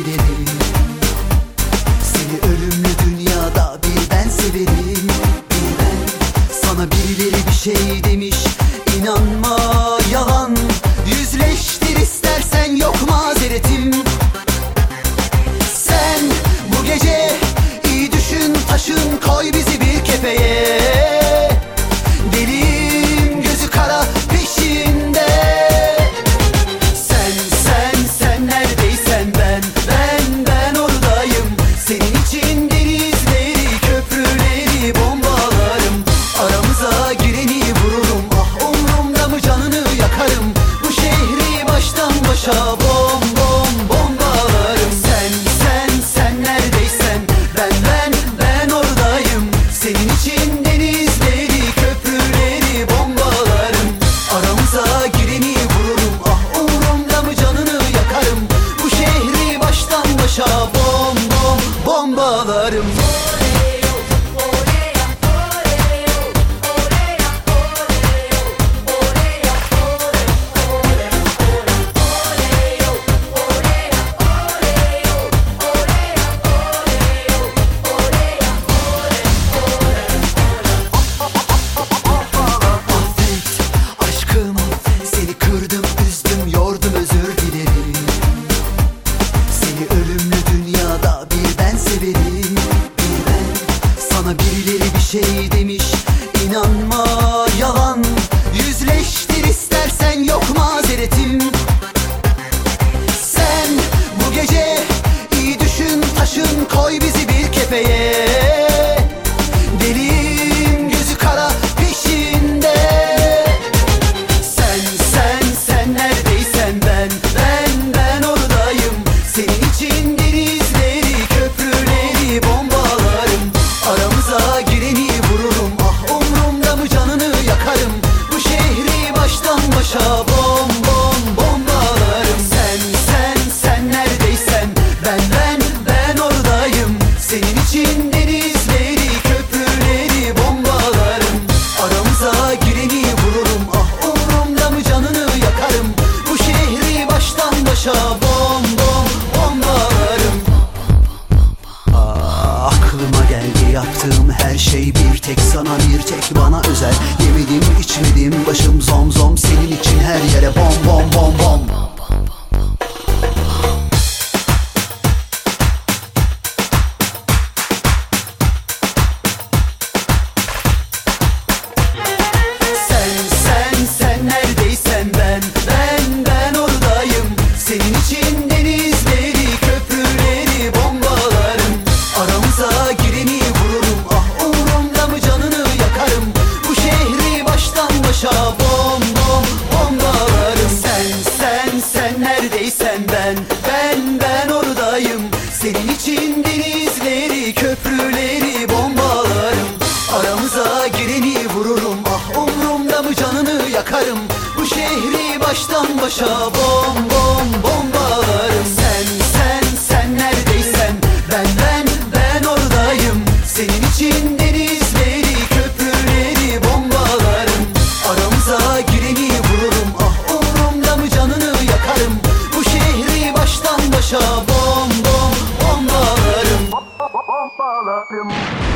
dilerim. Seni ölümlü dünyada bir ben severim, bir ben. Sana birileri bir şey demiş, inanma yalan. Yüzleştir istersen, yok mazeretim. Sen bu gece iyi düşün, taşın, koy bizi bir kefeye. Deliyim, gözü kara peşinde. Sen neredeysen ben oradayım. Senin için denizleri, köprüleri bombalarım. Aramıza gireni vururum, ah umrumda mı, canını yakarım. Bu şehri baştan başa bombalarım. Sen neredeysen ben oradayım. Senin için denizleri, köprüleri bombalarım. Aramıza gireni vururum, ah umrumda mı, canını yakarım. Bu şehri baştan başa bombalarım. Seni kırdım, üzdüm, yordum, özür dilerim. Seni ölümlü dünyada bir ben severim, bir ben. Sana birileri bir şey demiş, inanma yalan. Yüzleştir istersen, yok mazeretim. Sen bu gece iyi düşün, taşın, koy bizi bir kefeye. Deliyim, gözü kara peşinde. Sen neredeysen ben oradayım. Senin için denizleri, köprüleri bombalarım. Aramıza gireni vururum, ah umrumda mı, canını yakarım. Bu şehri baştan başa bombalarım. Sen neredeysen ben oradayım. Senin için denizleri, köprüleri bombalarım. Aramıza gireni vururum, ah umrumda mı, canını yakarım. Bu şehri baştan başa bombalarım. Aklıma geldi yaptığım her şey, bir tek sana, bir tek bana özel. Yemedim içmedim, başım zom senin için her yere bom. Sen neredeysen ben oradayım. Senin için denizleri, köprüleri bombalarım. Aramıza gireni vururum, ah umrumda mı, canını yakarım. Bu şehri baştan başa bombalarım. Sen neredeysen ben oradayım. Senin için denizleri, köprüleri bombalarım. Aramıza gireni vururum, ah umrumda mı, canını yakarım. Bu şehri baştan başa bombalarım. Sen neredeysen ben oradayım. Senin için denizleri, köprüleri bombalarım. Aramıza gireni vururum, ah umrumda mı, canını yakarım. Bu şehri baştan başa bombalarım.